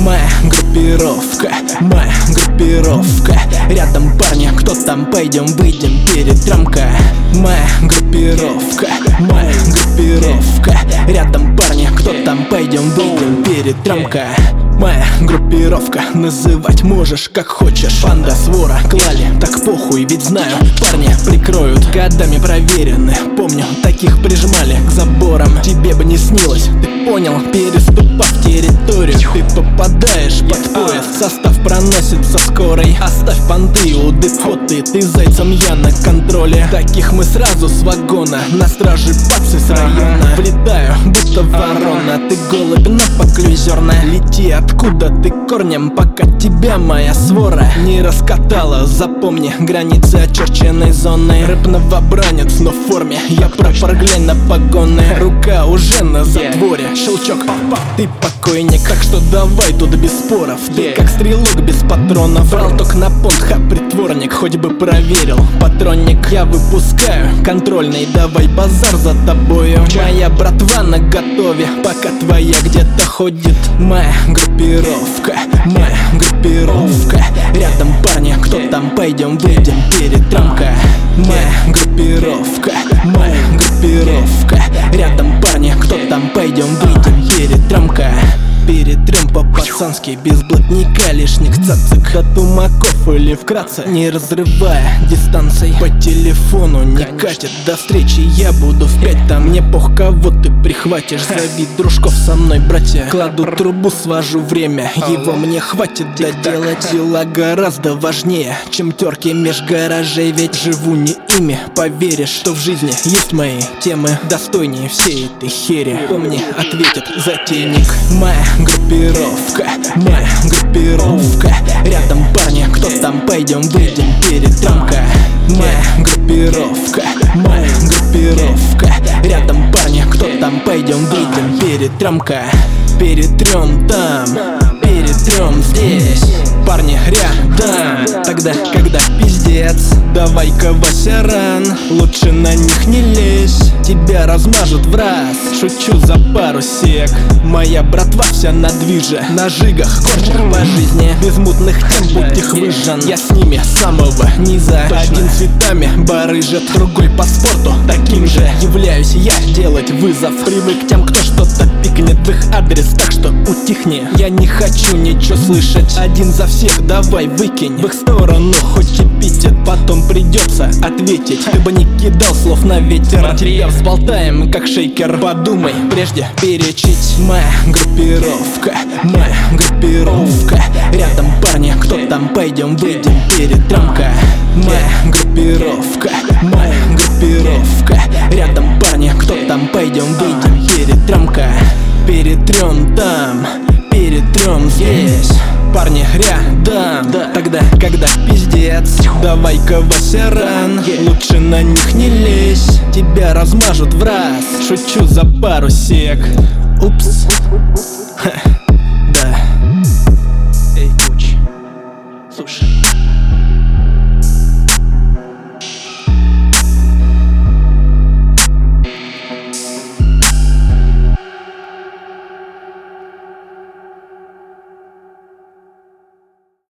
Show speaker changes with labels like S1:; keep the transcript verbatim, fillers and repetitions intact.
S1: Моя группировка, моя группировка. Рядом парни, кто там, пойдем выйдем перед рамка. Моя группировка, моя группировка. Рядом парни, кто там, пойдем выйдем перед рамка. Моя группировка, называть можешь как хочешь. Банда, свора, клали, так похуй, ведь знаю, парни прикроют. Годами проверены, помню, таких прижимали к заборам. Тебе бы не снилось, ты понял, переступав территорию, ты попадаешь под поезд. Состав проносится скорой, оставь понты у депоты. Ты зайцем, я на контроле. Таких мы сразу с вагона, на страже пацы с района. Влетаю, будто ворона, ты голубь, на поклюй зерна. Лети откуда ты корнем, пока тебя моя свора не раскатала. Запомни границы очерченной зоны. Рэп новобранец, но в форме, я прапор, глянь на погоны. Рука уже на затворе, щелчок, ты покойник. Так что давай тут без споров, ты как стрелок без патронов. Брал ток на понт, ха, притворник, хоть бы проверил патронник. Я выпускаю контрольный, давай базар за тобою. Моя братва на готове, пока твоя где-то ходит. Моя группировка, моя группировка. Рядом парни, кто там, пойдем выйдем перед рамка. Моя группировка, моя группировка. Рядом парни, кто там, пойдем выйдем перед рамка. Перетрем по-пацански, без блатника, лишних цацик. До тумаков или вкратце, не разрывая дистанций. По телефону не катит, до встречи я буду в пять. Там мне пох, кого ты прихватишь. Зови дружков со мной, братья. Кладу трубу, свожу время, его мне хватит доделать. Дела гораздо важнее, чем терки меж гаражей. Ведь живу не ими, поверишь, что в жизни есть мои темы достойнее всей этой хери. Помни, ответит затейник. Моя группировка, моя группировка. Рядом парни, кто там, пойдем выйдем перед рамка. Моя группировка, моя группировка. Рядом парни, кто там, пойдем выйдем перед рамка. Перетрем там, перетрем здесь. Парни рядом, тогда, когда пиздец. Давай-ка, Вася, ран, лучше на них не лезь, тебя размажут в раз. Шучу за пару сек. Моя братва вся на движе, на жигах, корчах по жизни. Без мутных тем, будь их выжжен. Я с ними с самого низа. Один цветами барыжит, другой по спорту. Таким же являюсь я, делать вызов. Привык к тем, кто что-то пикнет в их адрес, так что утихни. Я не хочу ничего слышать, один за всех давай выкинь в их сторону, хоть и питет, потом придется ответить. Ты бы не кидал слов на ветер, материал взболтаем как шейкер. Подумай, прежде перечить. Моя группировка, моя группировка. Рядом парни, кто там, пойдем выйдем перед рамка. Моя группировка, моя группировка. Рядом парни, кто там, пойдем выйдем перед рамка. Перетрем там, перетрем здесь. Парни рядом, тогда, когда пиздец. Давай-ка, Вася, ран, лучше на них не лезь, тебя размажут в раз. Шучу за пару сек. Упс.